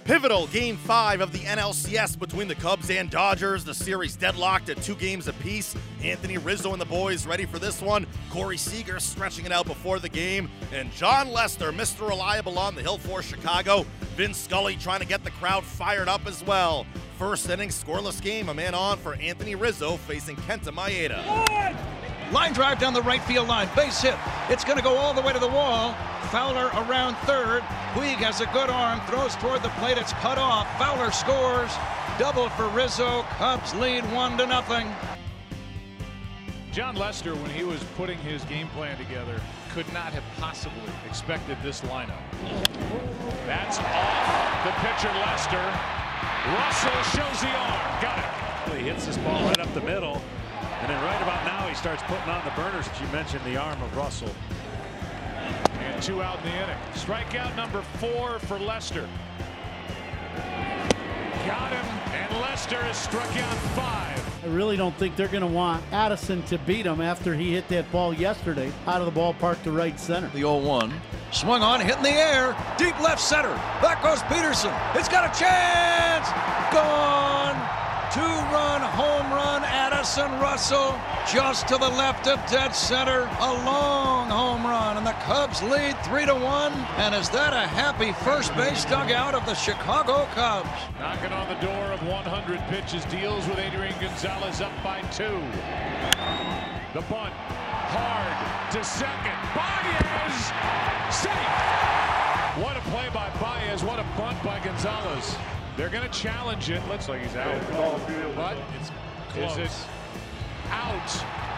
Pivotal Game 5 of the NLCS between the Cubs and Dodgers. The series deadlocked at 2 games apiece. Anthony Rizzo and the boys ready for this one. Corey Seager stretching it out before the game. And Jon Lester, Mr. Reliable on the hill for Chicago. Vin Scully trying to get the crowd fired up as well. First inning, scoreless game. A man on for Anthony Rizzo facing Kenta Maeda. Line drive down the right field line. Base hit. It's going to go all the way to the wall. Fowler around third. Puig has a good arm. Throws toward the plate. It's cut off. Fowler scores. Double for Rizzo. Cubs lead 1-0. Jon Lester, when he was putting his game plan together, could not have possibly expected this lineup. That's off the pitcher, Lester. Russell shows the arm. Got it. He hits this ball right up the middle. And then right about now, he starts putting on the burners that you mentioned, the arm of Russell. And 2 out in the inning. Strikeout number 4 for Lester. Got him, and Lester has struck out 5. I really don't think they're going to want Addison to beat him after he hit that ball yesterday out of the ballpark to right center. The 0-1. Swung on, hit in the air. Deep left center. Back goes Peterson. It's got a chance. Gone. 2-run home run. Addison Russell just to the left of dead center. A long home run, and the Cubs lead 3-1. And is that a happy first base dugout of the Chicago Cubs? Knocking on the door of 100 pitches, deals with Adrian Gonzalez up by 2. The bunt, hard to second. Baez, safe. What a play by Baez, what a bunt by Gonzalez. They're going to challenge it. Looks like he's out. But it's close. Is it out?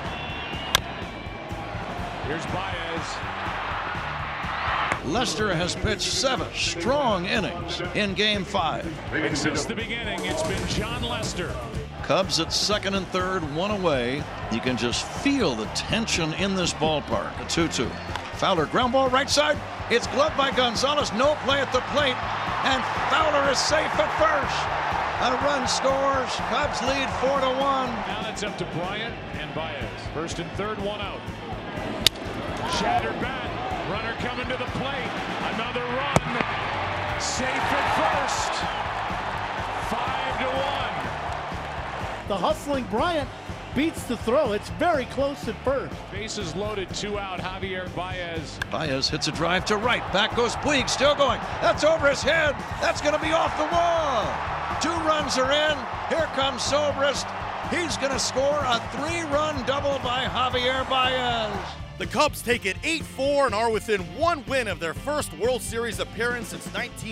Here's Baez. Lester has pitched 7 strong innings in Game 5. And since the beginning, it's been Jon Lester. Cubs at second and third, 1 away. You can just feel the tension in this ballpark. A 2-2. Fowler ground ball right side. It's gloved by Gonzalez. No play at the plate. And Fowler is safe at first. A run scores. Cubs lead 4-1. Now that's up to Bryant and Baez. First and third, 1 out. Shattered bat. Runner coming to the plate. Another run. Safe at first. 5-1. The hustling Bryant beats the throw. It's very close at first. Bases loaded, 2 out. Javier Baez. Baez hits a drive to right. Back goes Puig, still going. That's over his head. That's going to be off the wall. 2 runs are in. Here comes Zobrist. He's going to score a 3-run double by Javier Baez. The Cubs take it 8-4 and are within 1 win of their first World Series appearance since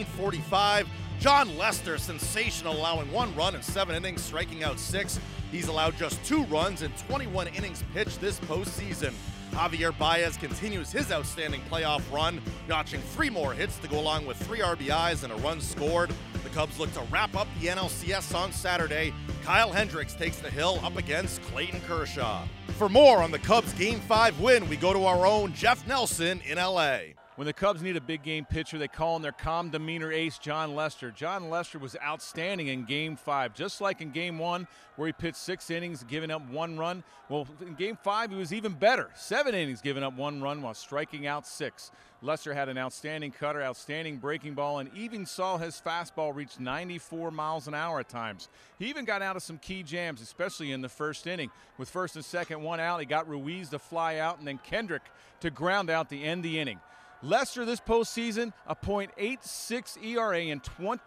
1945. Jon Lester, sensational, allowing 1 run in 7 innings, striking out 6. He's allowed just 2 runs in 21 innings pitched this postseason. Javier Baez continues his outstanding playoff run, notching 3 more hits to go along with 3 RBIs and a run scored. The Cubs look to wrap up the NLCS on Saturday. Kyle Hendricks takes the hill up against Clayton Kershaw. For more on the Cubs' Game 5 win, we go to our own Jeff Nelson in L.A. When the Cubs need a big game pitcher, they call on their calm demeanor ace, Jon Lester. Jon Lester was outstanding in Game 5, just like in Game 1, where he pitched 6 innings, giving up 1 run. Well, in Game 5, he was even better. 7 innings, giving up 1 run while striking out 6. Lester had an outstanding cutter, outstanding breaking ball, and even saw his fastball reach 94 miles an hour at times. He even got out of some key jams, especially in the first inning. With first and second 1 out, he got Ruiz to fly out, and then Kendrick to ground out to end the inning. Lester this postseason, a .86 ERA in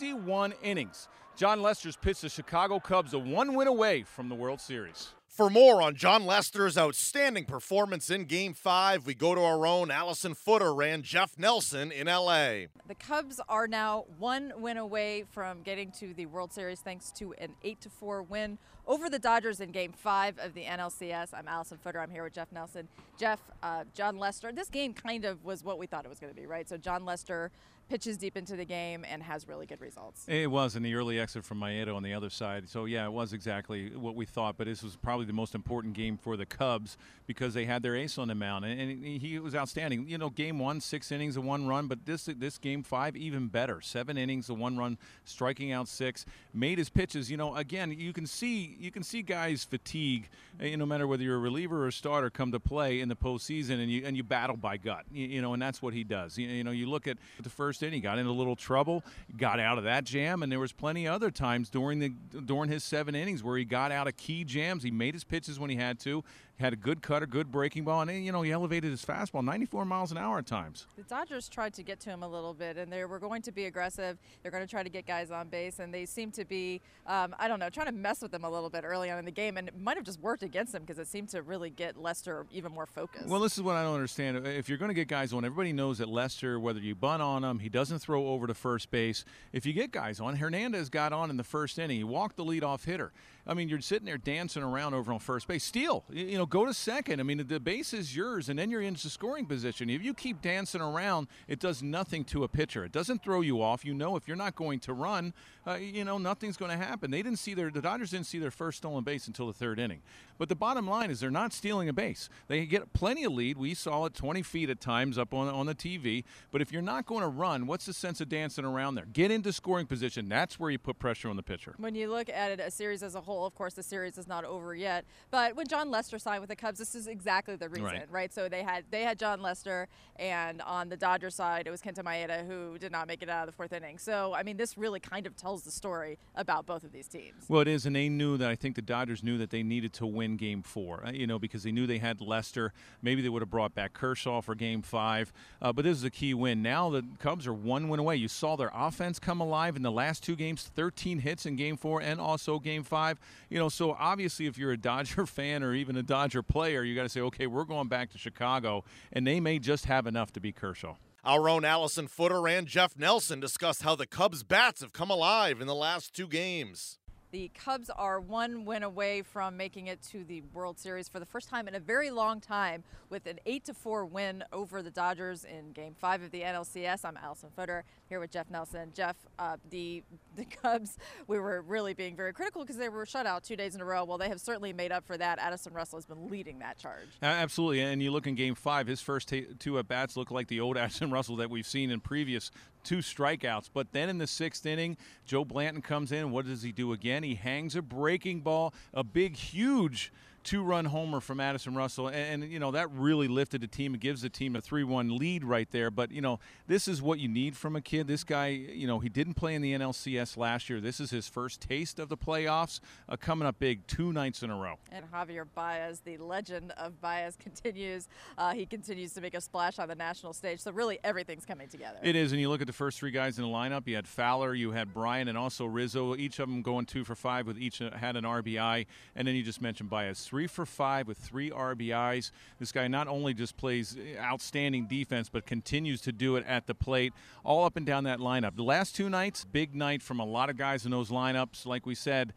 21 innings. Jon Lester's pitched the Chicago Cubs a 1 win away from the World Series. For more on Jon Lester's outstanding performance in Game 5, we go to our own Allison Footer and Jeff Nelson in L.A. The Cubs are now 1 win away from getting to the World Series thanks to an 8-4 win over the Dodgers in Game 5 of the NLCS. I'm Allison Footer. I'm here with Jeff Nelson. Jeff, Jon Lester, this game kind of was what we thought it was going to be, right? So Jon Lester pitches deep into the game and has really good results. It was in the early exit from Maeda on the other side. So, yeah, it was exactly what we thought. But this was probably the most important game for the Cubs because they had their ace on the mound. And he was outstanding. You know, Game 1, 6 innings of 1 run. But this Game 5, even better. 7 innings of 1 run, striking out 6. Made his pitches. You know, again, you can see guys fatigue, no matter whether you're a reliever or a starter, come to play in the postseason, and you battle by gut. You know, and that's what he does. You know, you look at the first first inning. He got into a little trouble, got out of that jam, and there was plenty of other times during his 7 innings where he got out of key jams. He made his pitches when he had to. Had a good cutter, good breaking ball, and he elevated his fastball 94 miles an hour at times. The Dodgers tried to get to him a little bit, and they were going to be aggressive. They're going to try to get guys on base, and they seem to be, trying to mess with them a little bit early on in the game, and it might have just worked against them because it seemed to really get Lester even more focused. Well, this is what I don't understand. If you're going to get guys on, everybody knows that Lester, whether you bunt on him, he doesn't throw over to first base. If you get guys on, Hernandez got on in the first inning. He walked the leadoff hitter. I mean, you're sitting there dancing around over on first base. Steal, go to second. I mean, the base is yours, and then you're into scoring position. If you keep dancing around, it does nothing to a pitcher. It doesn't throw you off. If you're not going to run, nothing's going to happen. The Dodgers didn't see their first stolen base until the 3rd inning. But the bottom line is they're not stealing a base. They get plenty of lead. We saw it 20 feet at times up on the TV. But if you're not going to run, what's the sense of dancing around there? Get into scoring position. That's where you put pressure on the pitcher. When you look at it, a series as a whole, of course, the series is not over yet. But when John Lester signed with the Cubs, this is exactly the reason, right? So they had John Lester, and on the Dodger side, it was Kenta Maeda, who did not make it out of the 4th inning. So, I mean, this really kind of tells the story about both of these teams. Well, it is, and they knew that. I think the Dodgers knew that they needed to win Game 4, because they knew they had Lester. Maybe they would have brought back Kershaw for Game 5, but this is a key win. Now the Cubs are 1 win away. You saw their offense come alive in the last 2 games, 13 hits in Game 4 and also Game 5. So obviously if you're a Dodger fan or even a Dodger player, you got to say, okay, we're going back to Chicago, and they may just have enough to beat Kershaw. Our own Allison Footer and Jeff Nelson discussed how the Cubs' bats have come alive in the last 2 games. The Cubs are 1 win away from making it to the World Series for the first time in a very long time with an 8-4 win over the Dodgers in Game 5 of the NLCS. I'm Allison Footer here with Jeff Nelson. Jeff, the Cubs, we were really being very critical because they were shut out 2 days in a row. Well, they have certainly made up for that. Addison Russell has been leading that charge. Absolutely, and you look in Game 5, his first 2 at-bats look like the old Addison Russell that we've seen in previous 2 strikeouts. But then in the 6th inning, Joe Blanton comes in. What does he do again? He hangs a breaking ball, a big, huge 2-run homer from Addison Russell, and that really lifted the team. It gives the team a 3-1 lead right there. But this is what you need from a kid. This guy, he didn't play in the NLCS last year. This is his first taste of the playoffs, coming up big 2 nights in a row. And Javier Baez, the legend of Baez, continues. He continues to make a splash on the national stage. So really, everything's coming together. It is, and you look at the first 3 guys in the lineup. You had Fowler, you had Bryan, and also Rizzo. Each of them going 2 for 5 with each had an RBI. And then you just mentioned Baez, 3 for 5 with 3 RBIs. This guy not only just plays outstanding defense, but continues to do it at the plate, all up and down that lineup. The last 2 nights, big night from a lot of guys in those lineups. Like we said,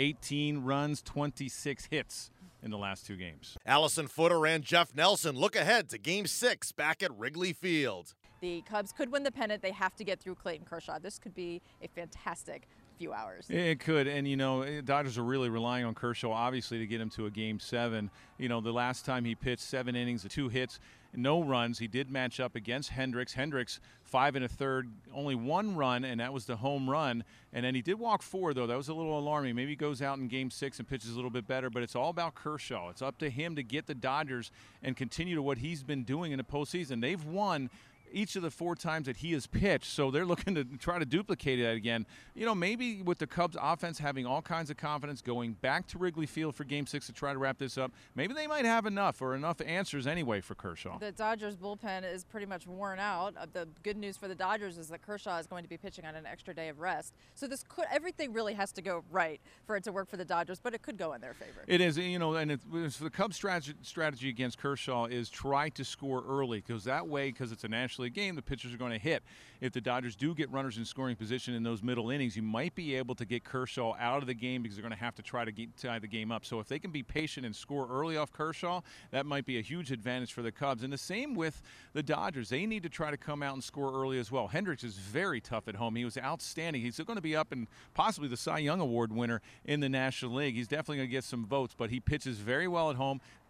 18 runs, 26 hits in the last 2 games. Allison Footer and Jeff Nelson look ahead to Game 6 back at Wrigley Field. The Cubs could win the pennant. They have to get through Clayton Kershaw. This could be a fantastic few hours. It could, and Dodgers are really relying on Kershaw obviously to get him to a Game 7. The last time he pitched 7 innings, 2 hits, no runs. He did match up against Hendricks. Hendricks 5 1/3, only 1 run, and that was the home run. And then he did walk 4, though. That was a little alarming. Maybe he goes out in Game 6 and pitches a little bit better, but it's all about Kershaw. It's up to him to get the Dodgers and continue to what he's been doing in the postseason. They've won each of the 4 times that he has pitched, so they're looking to try to duplicate that again. Maybe with the Cubs offense having all kinds of confidence going back to Wrigley Field for Game 6 to try to wrap this up, maybe they might have enough answers anyway for Kershaw. The Dodgers bullpen is pretty much worn out. The good news for the Dodgers is that Kershaw is going to be pitching on an extra day of rest. So everything really has to go right for it to work for the Dodgers, but it could go in their favor. It is, and it's the Cubs' strategy against Kershaw is try to score early, because that way, because it's a National League game, the pitchers are going to hit. If the Dodgers do get runners in scoring position in those middle innings, you might be able to get Kershaw out of the game because they're going to have to try to tie the game up. So if they can be patient and score early off Kershaw, that might be a huge advantage for the Cubs. And the same with the Dodgers. They need to try to come out and score early as well. Hendricks is very tough at home. He was outstanding. He's going to be up and possibly the Cy Young Award winner in the National League. He's definitely going to get some votes, but he pitches very well at home,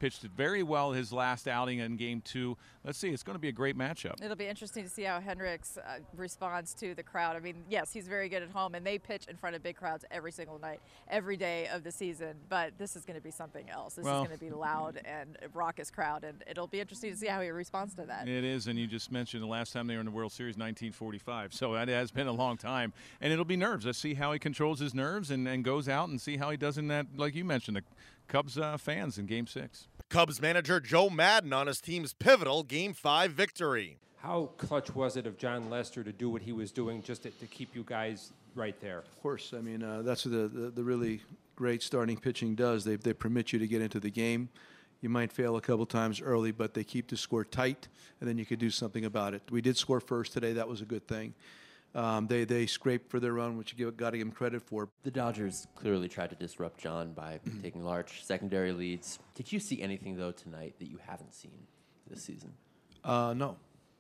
pitched very well his last outing in Game 2. Let's see. It's going to be a great matchup. It'll be interesting to see how Hendricks responds to the crowd. I mean, yes, he's very good at home, and they pitch in front of big crowds every single night, every day of the season. But this is going to be something else. This is going to be loud and a raucous crowd, and it'll be interesting to see how he responds to that. It is, and you just mentioned the last time they were in the World Series, 1945. So that has been a long time, and it'll be nerves. Let's see how he controls his nerves and goes out and see how he does in that, like you mentioned, the Cubs fans in Game 6. Cubs manager Joe Maddon on his team's pivotal Game 5 victory. How clutch was it of Jon Lester to do what he was doing just to keep you guys right there? Of course. I mean, that's what the really great starting pitching does. They permit you to get into the game. You might fail a couple times early, but they keep the score tight, and then you could do something about it. We did score first today. That was a good thing. They scraped for their run, which you got to give them credit for. The Dodgers clearly tried to disrupt John by taking large secondary leads. Did you see anything, though, tonight that you haven't seen this season? No.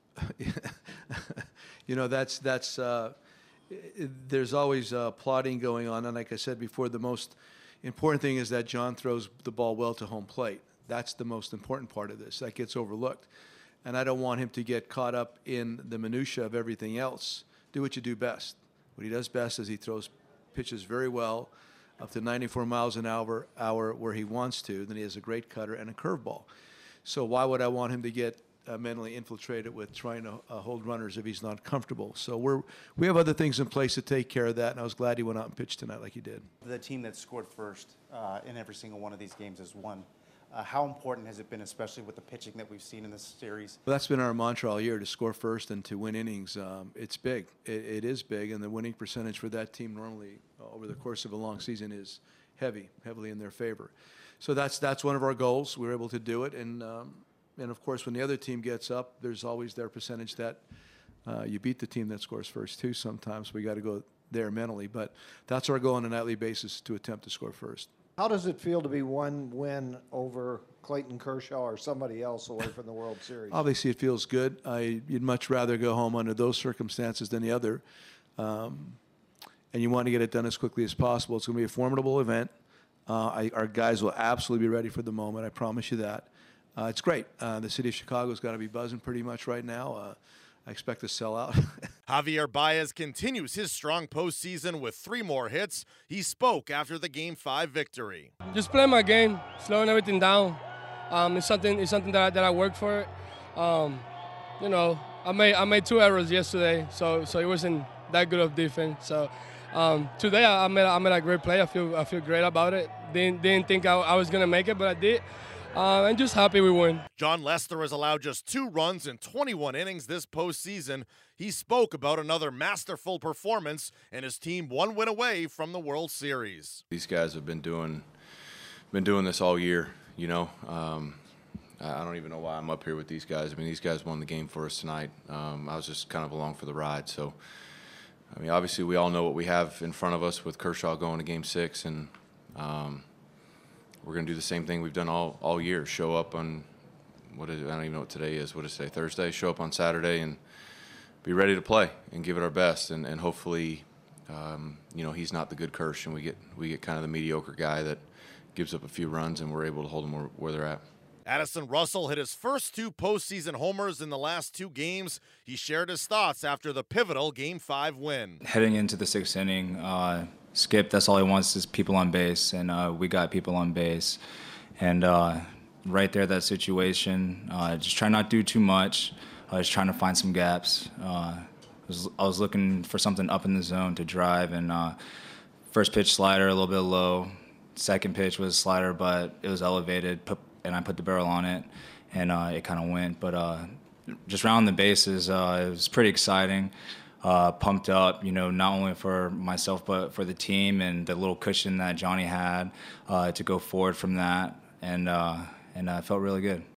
You know, there's always plotting going on. And like I said before, the most important thing is that John throws the ball well to home plate. That's the most important part of this. That gets overlooked. And I don't want him to get caught up in the minutia of everything else. Do what you do best. What he does best is he throws pitches very well, up to 94 miles an hour where he wants to. Then he has a great cutter and a curveball. So why would I want him to get mentally infiltrated with trying to hold runners if he's not comfortable? So we have other things in place to take care of that, and I was glad he went out and pitched tonight like he did. The team that scored first in every single one of these games has won. How important has it been, especially with the pitching that we've seen in this series? Well, that's been our mantra all year, to score first and to win innings. It's big. It is big, and the winning percentage for that team normally over the course of a long season is heavily in their favor. So that's one of our goals. We were able to do it, and of course, when the other team gets up, there's always their percentage that you beat the team that scores first, too. Sometimes we got to go there mentally, but that's our goal on a nightly basis, to attempt to score first. How does it feel to be one win over Clayton Kershaw or somebody else away from the World Series? Obviously, it feels good. You'd much rather go home under those circumstances than the other. And you want to get it done as quickly as possible. It's going to be a formidable event. Our guys will absolutely be ready for the moment. I promise you that. It's great. The city of Chicago's got to be buzzing pretty much right now. I expect to sell out. Javier Baez continues his strong postseason with 3 more hits. He spoke after the Game 5 victory. Just playing my game, slowing everything down. It's something that I work for. You know, I made 2 errors yesterday, so it wasn't that good of defense. So today I made a great play. I feel great about it. Didn't think I was gonna make it, but I did. I'm just happy we won. Jon Lester has allowed just 2 runs in 21 innings this postseason. He spoke about another masterful performance and his team 1 win away from the World Series. These guys have been doing this all year, you know. I don't even know why I'm up here with these guys. I mean, these guys won the game for us tonight. I was just kind of along for the ride. So, I mean, obviously we all know what we have in front of us with Kershaw going to Game 6, and we're going to do the same thing we've done all year. Show up on, I don't even know what today is. What is today? Thursday? Show up on Saturday and be ready to play and give it our best. And hopefully, you know, he's not the good Kersh, and we get kind of the mediocre guy that gives up a few runs, and we're able to hold them where they're at. Addison Russell hit his first 2 postseason homers in the last 2 games. He shared his thoughts after the pivotal Game 5 win. Heading into the 6th inning, Skip, that's all he wants is people on base, and we got people on base. And right there, that situation, just try not to do too much. Just trying to find some gaps. I was looking for something up in the zone to drive, and first pitch slider, a little bit low. Second pitch was slider, but it was elevated, and I put the barrel on it, and it kind of went. But just rounding the bases, it was pretty exciting. Pumped up, you know, not only for myself but for the team, and the little cushion that Johnny had to go forward from that, and I felt really good.